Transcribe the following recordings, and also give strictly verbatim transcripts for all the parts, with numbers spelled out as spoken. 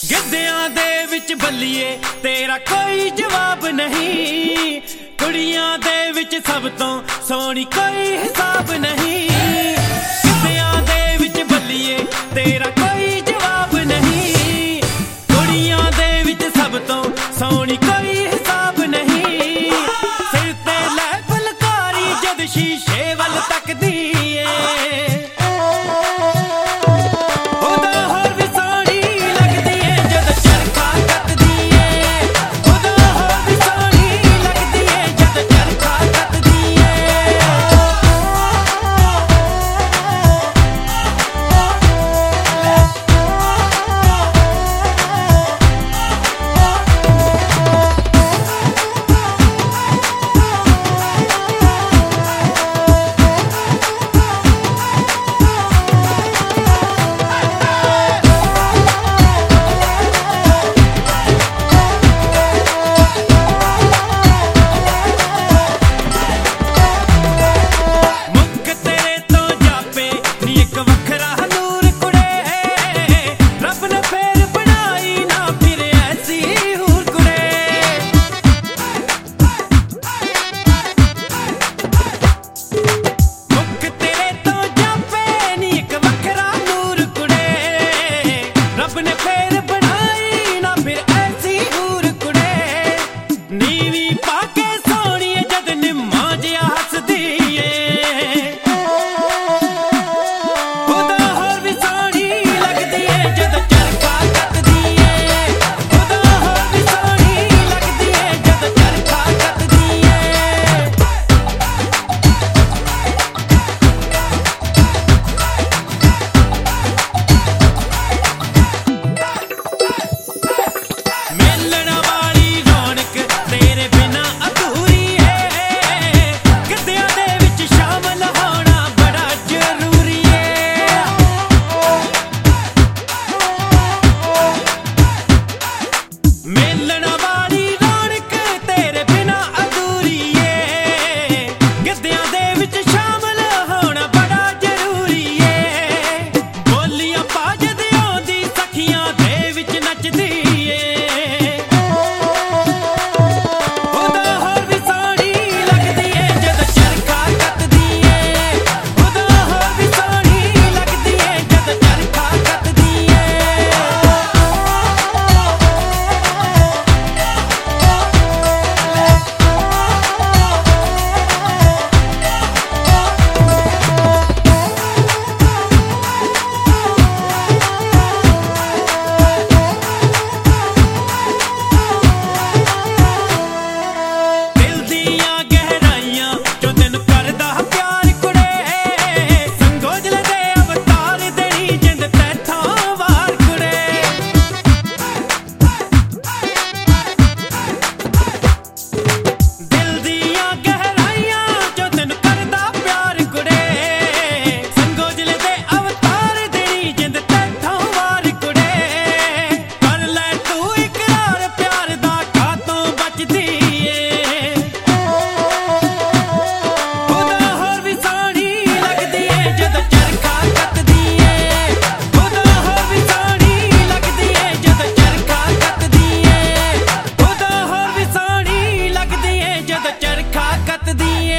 ਗਿੱਧਿਆਂ ਦੇ ਵਿੱਚ ਬੱਲੀਏ ਤੇਰਾ ਕੋਈ ਜਵਾਬ ਨਹੀਂ, ਕੁੜੀਆਂ ਦੇ ਵਿੱਚ ਸਭ ਤੋਂ ਸੋਹਣੀ ਕੋਈ ਹਿਸਾਬ ਨਹੀਂ। ਗਿੱਧਿਆਂ ਦੇ ਵਿੱਚ ਬੱਲੀਏ ਤੇਰਾ ਕੋਈ ਜਵਾਬ ਨਹੀਂ, ਕੁੜੀਆਂ ਦੇ ਵਿੱਚ ਸਭ ਤੋਂ ਸੋਹਣੀ ਕੋਈ ਹਿਸਾਬ ਨਹੀਂ। ਸਿਰ ਤੇ ਲੈ ਫੁਲਕਾਰੀ ਜਦ ਸ਼ੀਸ਼ੇ ਵੱਲ ਤੱਕਦੀ ਏ,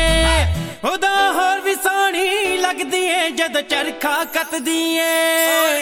ਉਹਦਾ ਹੋਰ ਵੀ ਸੋਹਣੀ ਲੱਗਦੀ ਏ ਜਦੋਂ ਚਰਖਾ ਕੱਤਦੀ ਏ।